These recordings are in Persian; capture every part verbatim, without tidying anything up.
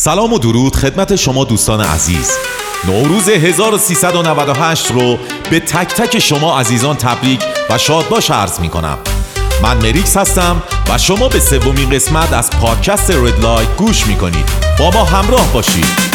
سلام و درود خدمت شما دوستان عزیز. نوروز هزار و سیصد و نود و هشت رو به تک تک شما عزیزان تبریک و شادباش عرض می کنم. من مریکس هستم و شما به سومین قسمت از پادکست رد لایت گوش می کنید. با ما همراه باشید.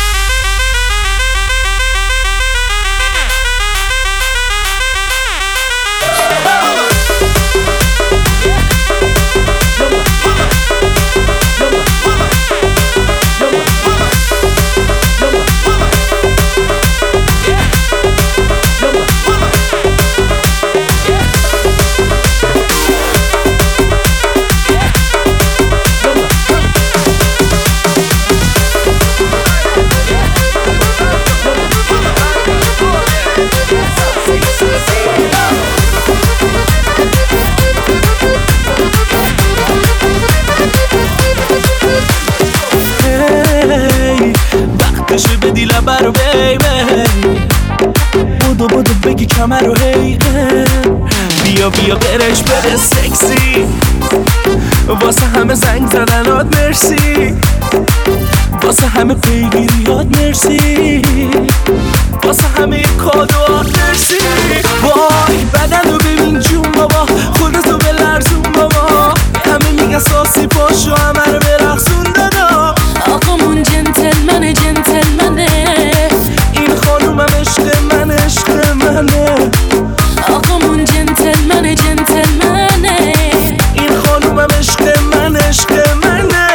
بدی لبر بیبی بودو بودو بگی کمر رو هی بیا بیا برش بره سکسی واسه همه زنگ زدنات مرسی واسه همه پیگیریات مرسی واسه همه کادوات مرسی وای بدن رو ببین جون بابا خودتو بلرزون بابا همه میگن ساسی پاشو همه رو برقصون دادا آقامون جنتلمنه جنتلمنه این خانومم عشق من عشق منه آقامون جنتلمنه جنتلمنه این خانومم عشق من عشق منه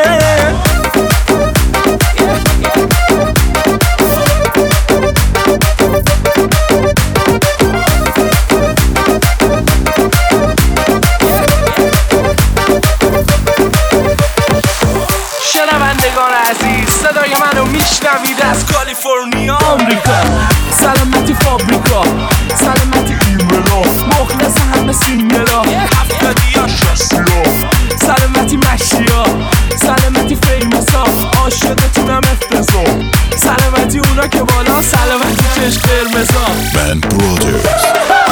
شنوندگان عزیز صدای منو میشنوید از کالیفرنیا آمریکا سلامتی فابریکا سلامتی ایمرا مخلص همه سینگلا هفتادی ها شستیا سلامتی مشیا سلامتی فیمسا عاشقتونم افتضا سلامتی اونا که بالا سلامتی چشم قرمزا من برادرز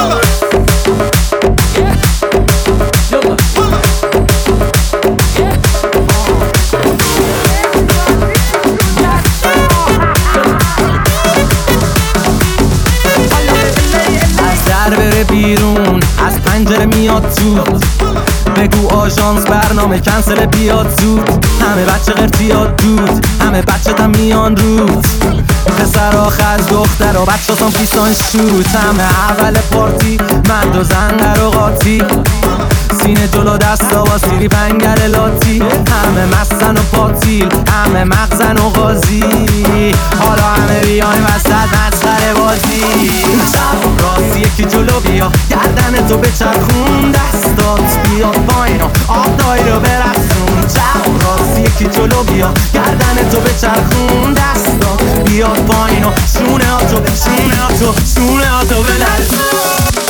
بیرون از پنجره میاد زود بگو آژانس برنامه کنسل بیاد زود همه بچه قرتیات دود همه بچه دم میان رود پسر آخه از دختر و بچه هستان پیستان شروط همه اول پارتی مرد و زن در و قاطی سینه جلو دست و سیری پنگر لاتی همه مستن و پاتیل همه مغزن و غازی حالا همه بیایم وسط مسخره بازی شب راستی یکی جلو بیا گردن تو بچرخون دستات بیاد پایین و آب دایی رو برقصون شب راستی یکی جلو بیا گردن تو بچرخون دستات بیاد پایین و شونه ها تو شونه ها تو شونه ها تو بلرزون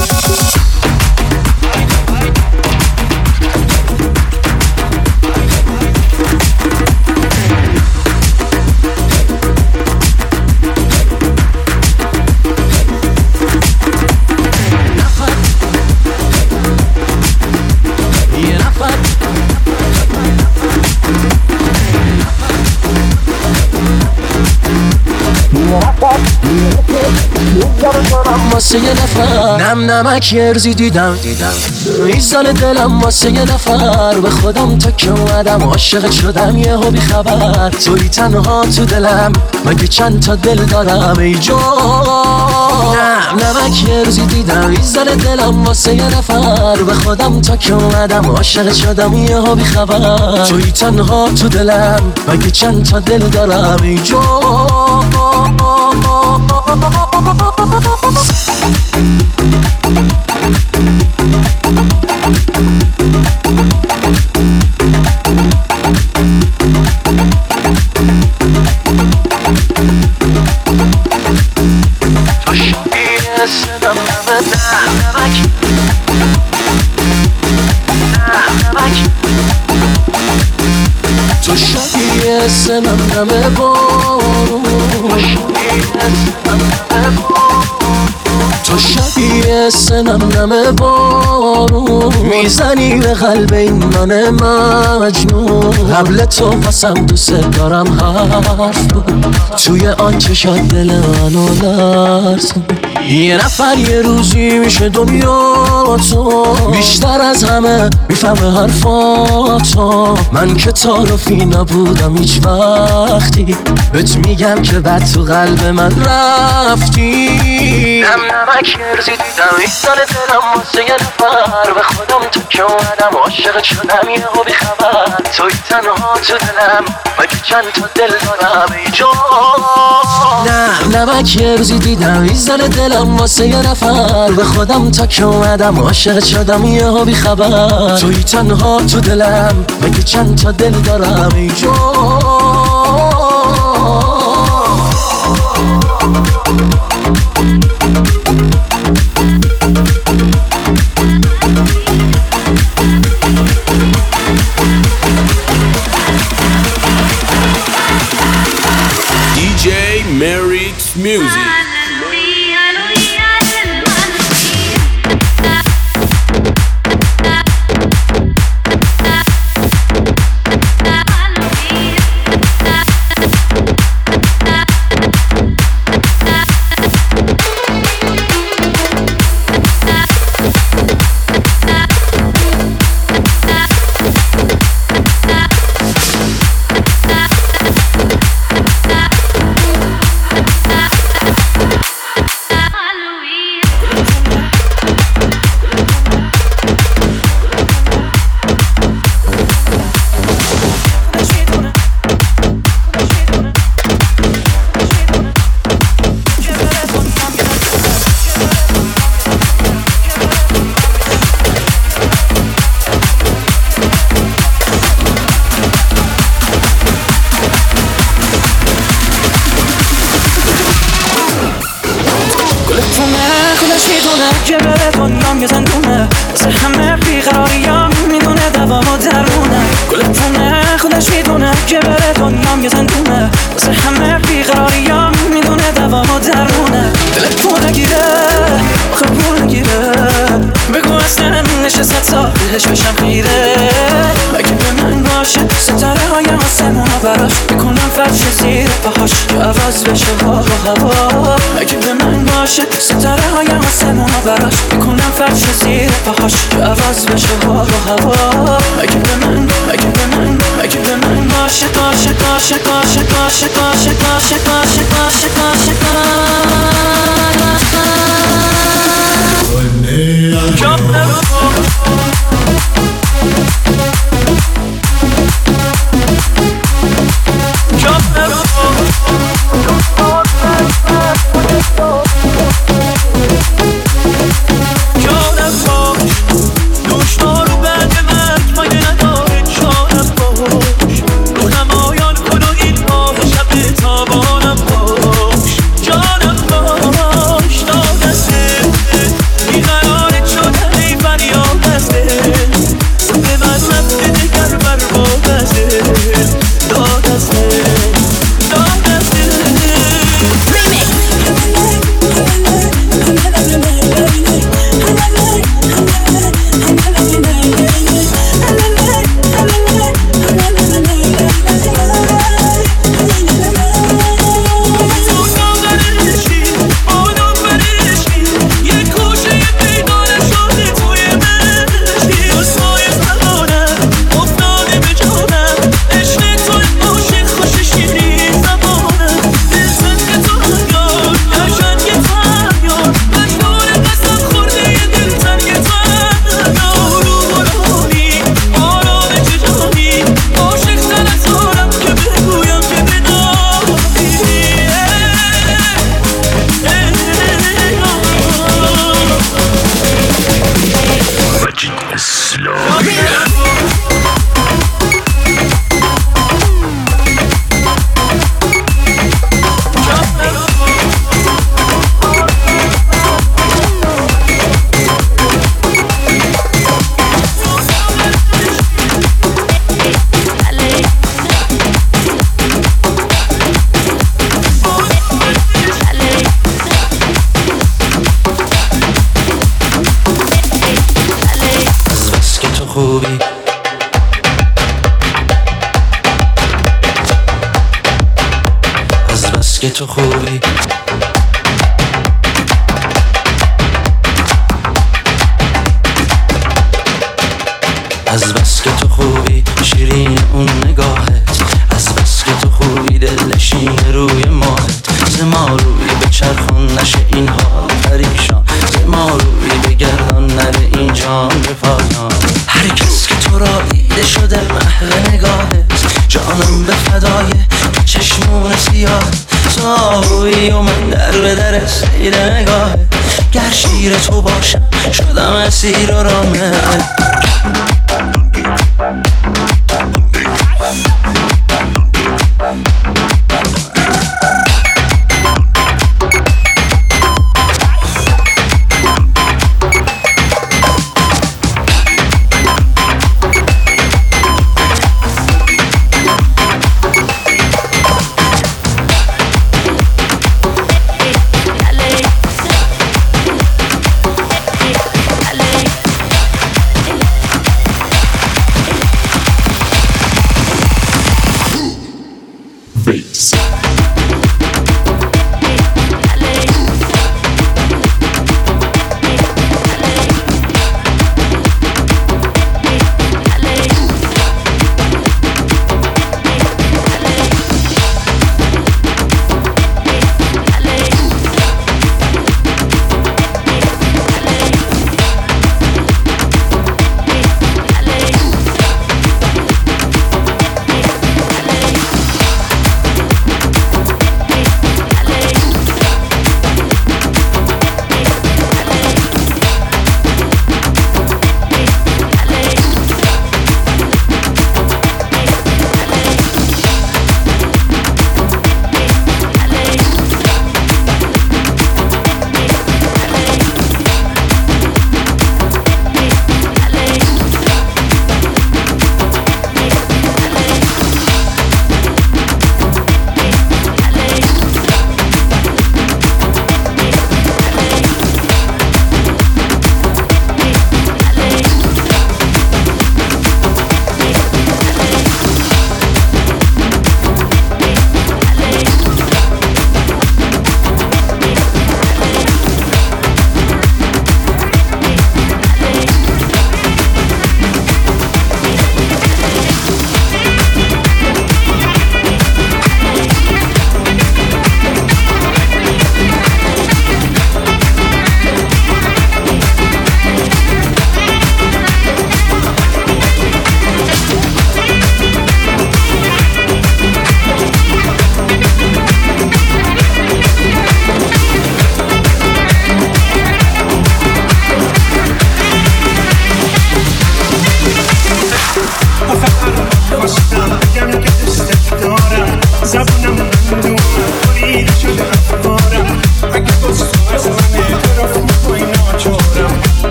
واسه یه نفر نم نمک ارزی دیدم دیدم ایزال دلم واسه یه نفر به خودم تا که اومدم عاشقت شدم یه هو بی خبر توی تنها تو دلم مگه چند تا دل دارم ای جان نم نمک ارزی دیدم ایزال دلم واسه یه نفر به خودم تا که اومدم عاشقت شدم یه هو بی خبر توی تنها تو دلم مگه چند تا دل دارم ای جان تو شبیه سنم نمه بارون تو شبیه سنم نم بارون میزنی به قلب این من مجنون قبل تو پسم دوست دارم حرف بود توی آن چشات دل منو لرزون یه نفر یه روزی میشه دنیا تو بیشتر از همه میفهمه حرفاتو من که تعارفی نبودم هیچ وقتی بهت میگم که بعد تو قلب من رفتی نم نمک ارزی دیدم این سال دلم واسه یه نفر به خودم تو که اومدم عاشق شدم یه هو بی خبر توی تنها تو دلم مگه چند تا دل دارم ای جان نه نمک ارزی دیدم این سال دلم واسه یه نفر به خودم تا که اومدم عاشق شدم یه هو بی خبر توی تنها تو دلم مگه چند تا دل دارم ای جان دی جی Merix Music. که بره دنیام یه زندونه واسه همه بیقراریام میدونه دوامو درمونه گلتونه خودش میدونه که بره دنیام یه زندونه واسه همه بیقراریام میدونه دوامو درمونه دلت پول نگیره آخه پول نگیره بگو اصلا نشست سالش بشم خیره اگه به من باشه ستاره هایم آسمونا براش میکنم فرش زیر پاهاش که عوض بشه ها و هوا اگه به من باشه ستاره هایم آسمونا براش میکنم فرش زیر پاهاش که عوض بشه ها و هوا اگه به من اگه به من اگه به من باشه باشه باشه باشه باشه باشه باشه باشه باشه باشه بس که تو خوبی از بس که تو خوبی شیرین اون نگاهت از بس که تو خوبی دلنشین روی ماهت ز ما روی به چرخون نشه این حال پریشان ز ما روی بگردان نره این جان به پایان هر کس که تو را دیده شده محو نگاهت جانم به فدای چشمون سیاهت تو آهویی و من در به در سیر نگاهت گر شیر تو باشم شدم اسیر و رامه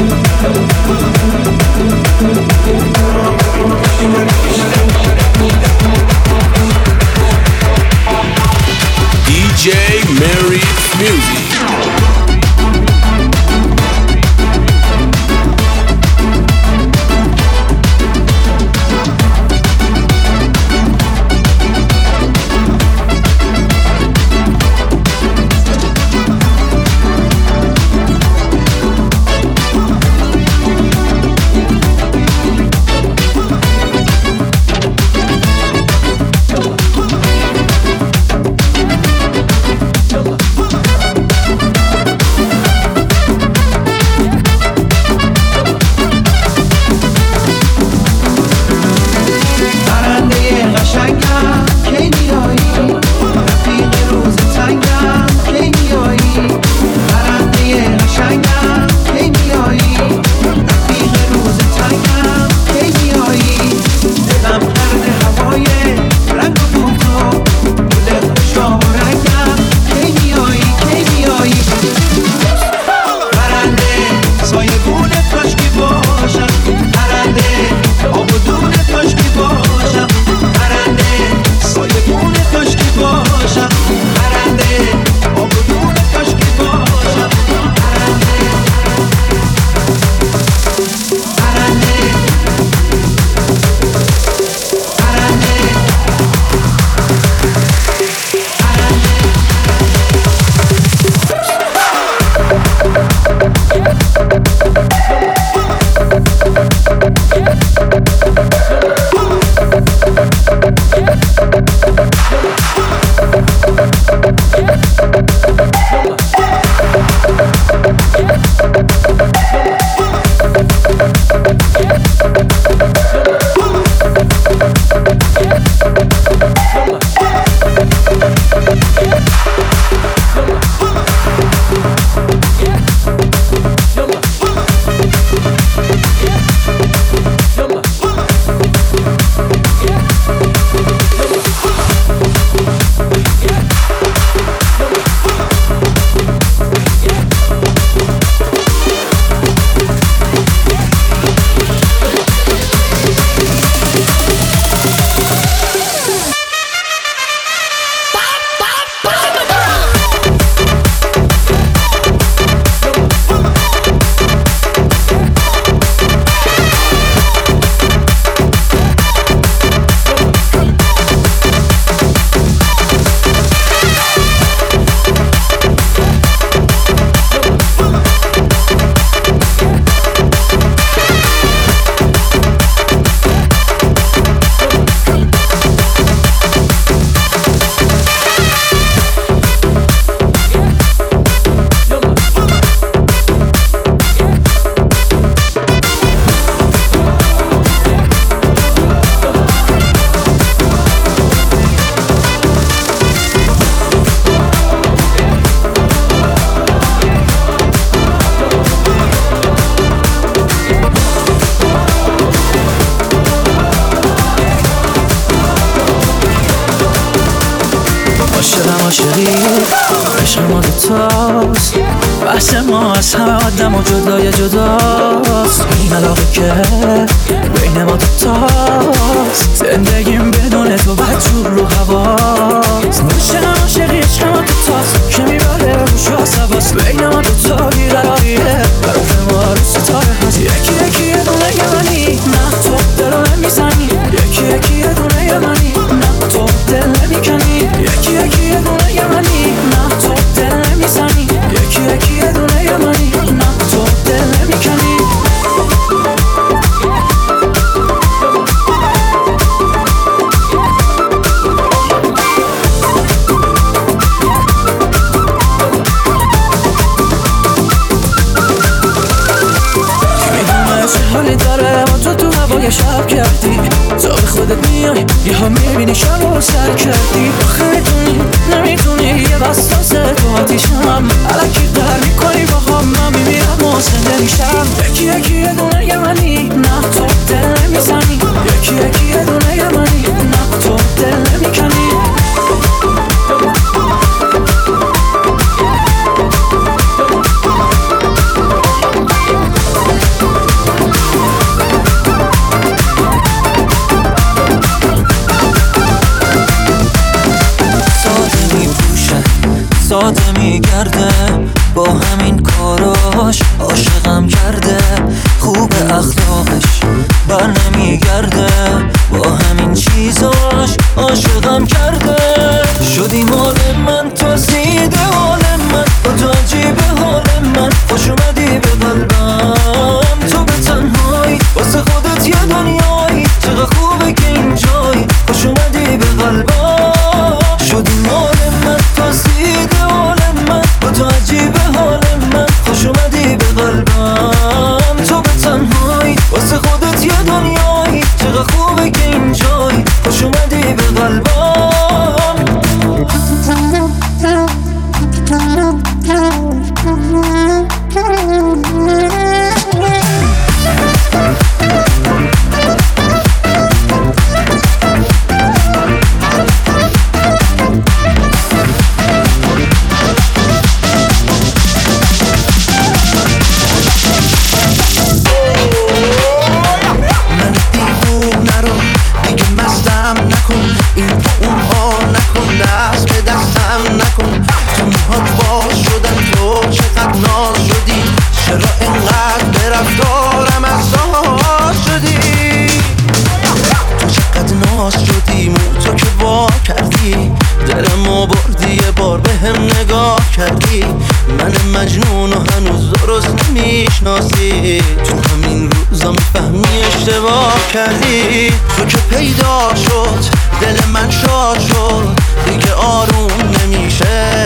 بیشتر بیشتر عاشقی عشق ما دوتاست، بحث ما از همه آدم و جدای جداست. این علاقه که بین ما دوتاست، زندگیم بدون تو بدجور رو هواست. عشق عاشقی عشق ما دوتاست که میبره روش عصباست. بین ما دوتا بیقراریه، حرف ما رو ستاره هست. یکی یکی یه دونه یه منی، نه تو دل نمیزنی. یکی یکی یه دونه یه منی، نه تو دل نمیکنی. یکی یکی یه دونه یه منی، نه تو دل نمیزنی. یکی یکی یه دونه یه منی، نه تو دل نمیکنی. حالی داره و تو تو هوای شب کردی، تو به خودت میای یه ها میبینی شب و سر کردی. آخه میتونی نمیتونی یه وسوسه تو آتیشم، علکی در میکنی با هم من میمیرم و زنده میشم. یکی یکی یه دونه یه منی، نه تو دل نمیزنی. یکی یکی یه دونه یه منی، نه تو دل نمیکنی. ساده میگرده با همین کاراش، عاشقم کرده خوب اخلاقش بر نمیگرده. با همین چیزاش عاشقم کرده. شدی مال من، تو زیده حال من، با تو عجیبه حال من. خوش اومدی به قلبم، تو به تنهایی واسه خودت یه دنیایی. چقدر خوبه که اینجایی، خوش اومدی به قلبم. شدی مال من، تو زیده حال من، با تو عجیبه حال من. خوش اومدی به قلبم، تو به تنهایی واسه خودت یه دنیایی. چقدر خوبه که اینجایی، خوش اومدی به قلبم. من مجنون و هنوز درست نمیشناسی. تو همین روزا میفهمی اشتباه کردی. تو که پیدا شد دل من شاد شد، دیگه آروم نمیشه.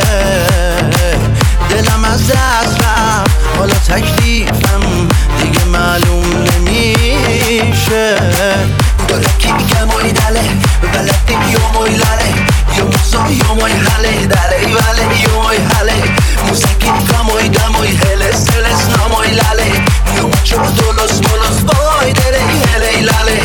دلم از دست رفت، حالا تکلیفم دیگه معلوم نمیشه. Aquí que muy dale, balate yo muy lale, yo soy yo muy jale, dale y vale yo muy jale. Musiquita muy da muy heles, heles no muy lale, yo mucho todos molos voy dele y hele y lale.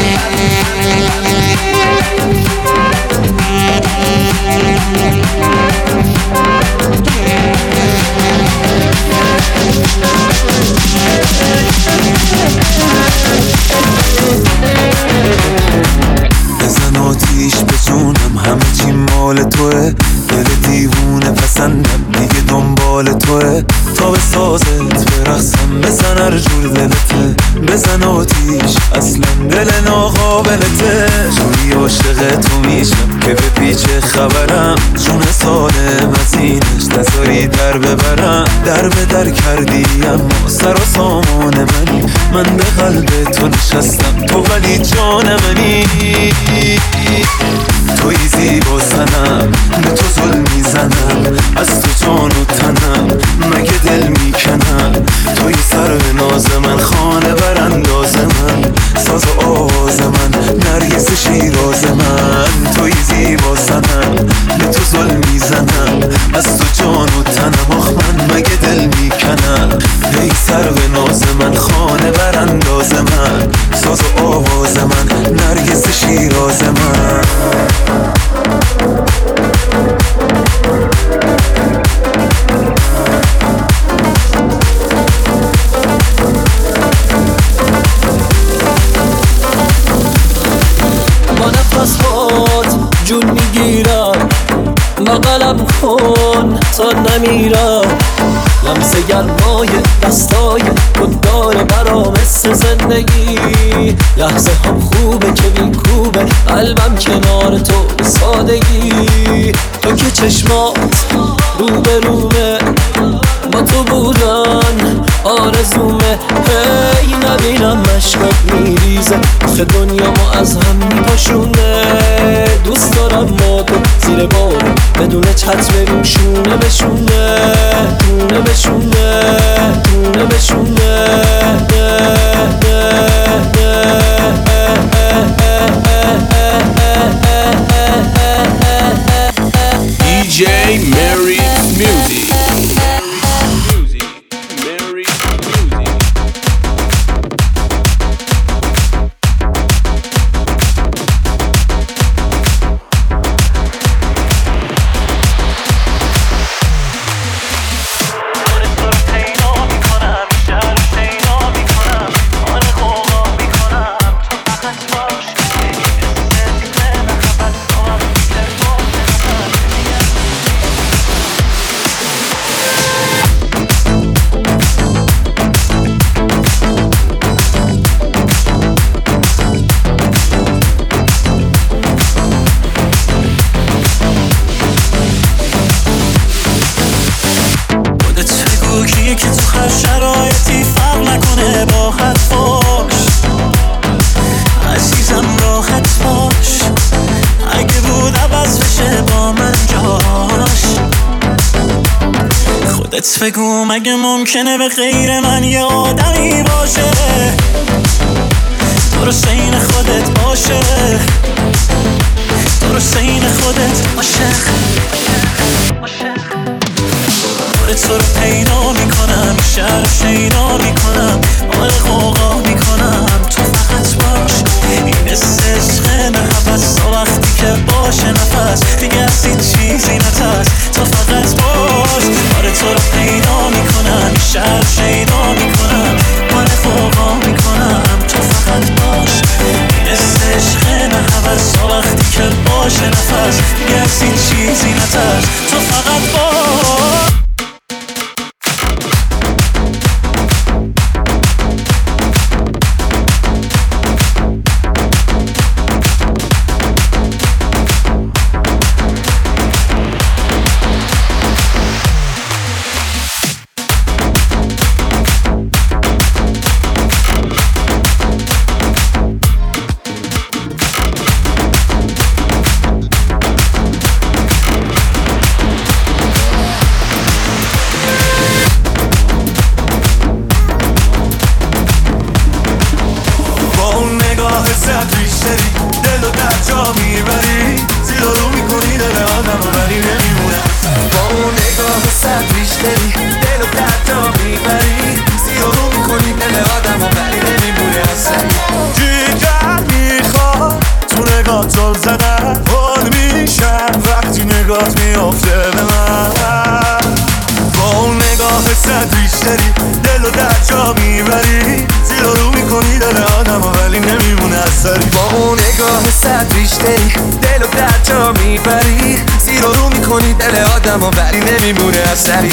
بزن آتیش به جونم، همه چی مال توه. دل دیوونه پسندم، دیگه دنبال توه. تا به سازت برقصم، بزن هر جور دلته. بزن آتیش، اصلا دل ناقابلته. جوری عاشق تو میشم که به پیچ خبرم. جون سالم از اینش نذاری در ببرم. در به در کردی اما سر و سامان منی. من به قلب تو نشستم، تو ولی جان منی. توی زیبا زنم، به تو ظلم میزنم. از تو جان و تنم، مگه دل میکنم. توی سر به ناز من، خانه برانداز من. ساز و آواز من، نرگس شیراز من. توی زیبا زنم، به تو ظلم میزنم. از تو جان و تنم، آخ من مگه دل میکنم. ای سر به ناز من، خانه برانداز من. ساز و آواز من، نرگس شیراز من. دلم کن تا نمیرم، لمس گرمای دستای خوددار برا مثل زندگی. لحظه هم خوبه که بیکوبه قلبم کنار تو سادگی. تو که چشمات رو به رومه با تو بودن آرزومه. هی نبینم مشکات میریزه آخه دنیا ما از هم میپاشونه. دوست دارم ما تو زیر بارون بدون چتر بریم شونه بشونه، شونه بشونه، شونه بشونه. دی جی Mary Music. که تو هر شرایطی فرق نکنه با حرفاش. عزیزم راحت باش اگه بود عوض بشه با من جاش. خودت بگو مگه ممکنه به غیر من یه آدمی باشه درست این خودت باشه، درست این خودت باشه. تو رو پیدا میکنم شهر شیدا میکنم حال خوغا میکنم تو فقط باش. این عشق نه حوث وقتی که باشه نفس دیگه از این چیزی نترس تو فقط باش. آره تو رو پیدا میکنم شهر شیدا میکنم حال خوغا میکنم تو فقط باش. این عشق نه حوث وقتی که باشه نفس دیگه از این چیزی نترس تو فقط باش. دل و در جا میبری زیر رو میکنی دل آدم و ولی نمیمونه. با اون نگاه سر بیشتری دل و در جا میبری زیر رو میکنی دل آدم و ولی نمیمونه اصلا. جیگر میخواد تو نگاه زل زدن حال میشم وقتی نگاه میافته به من. با اون نگاه سر بیشتری دل و در جا میبری زیر رو میکنی دل آدم و ولی نمیمونه اثری. با اون نگاه صد بیشتری دل و در جا میبری زیر رو میکنی دل آدم و ولی نمیمونه اثری.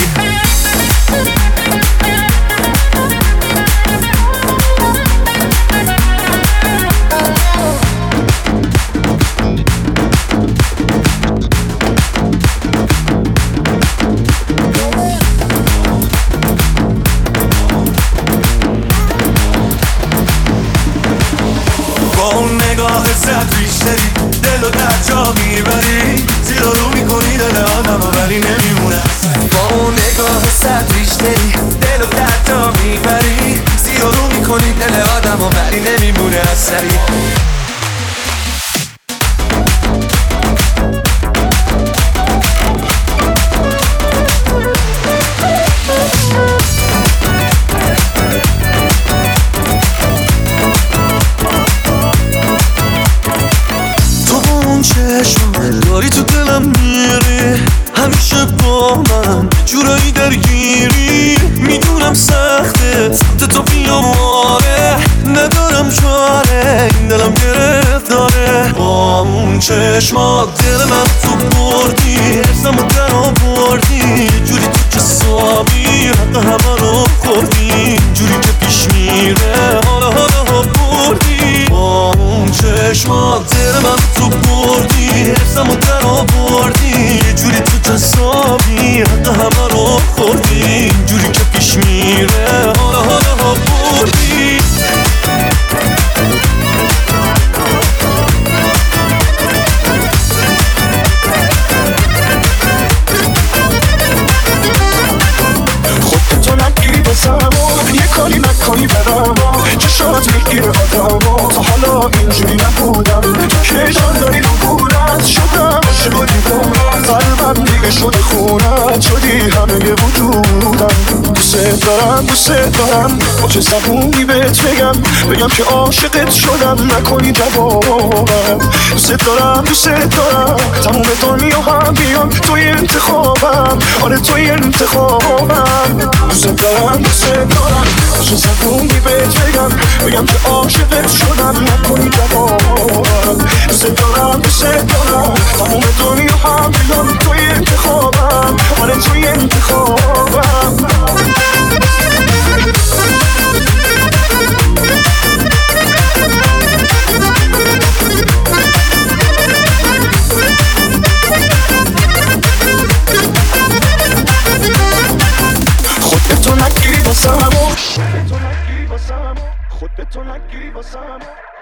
صد بیشتری دل و در جا میبری زیر رو میکنی دل آدم و ولی نمیمونه. با اون نگاه صد بیشتری دل و در جا میبری زیر رو میکنی دل آدم و ولی نمیمونه اثری. داری تو دلم میری همیشه با من جورایی درگیری. میدونم سخته سمت تو بیام آره ندارم چاره این دلم گرفتاره. با اون چشمات دل من تو بردی، حسم رو در آوردی، جوری تو که صابی حق همه رو خوردی، جوری که پیش میره حالا حالا بردی. با اون چشمات دل من تو بردی، حسم رو در آوردی، جوری تو که صابی حق همه رو خوردی، جوری که پیش میره حالا حالا بردی. یه کاری نکنی برام چشات میگیره آدمو، تا حالا اینجوری نبودم تو که جان داری رو بودت شدم عاشق و دیوونت، قلبم دیگه شده خونت، شدی همه وجودم. دوست دارم دوست دارم با چه زبونی بهت بگم، بگم که عاشقت شدم نکنی جوابم. دوست دارم دوست دارم تموم دنیا هم بیان توی انتخابم، آره توی انتخابم. دوست دارم دوست دارم با چه زبونی بهت بگم، بگم که عاشقت شدم نکنی جوابم. دوست دارم دوست دارم تموم دنیا هم بیان توی انتخابم، آره توی انتخابم. خودتو نگیری واسم، خودتو نگیری واسم.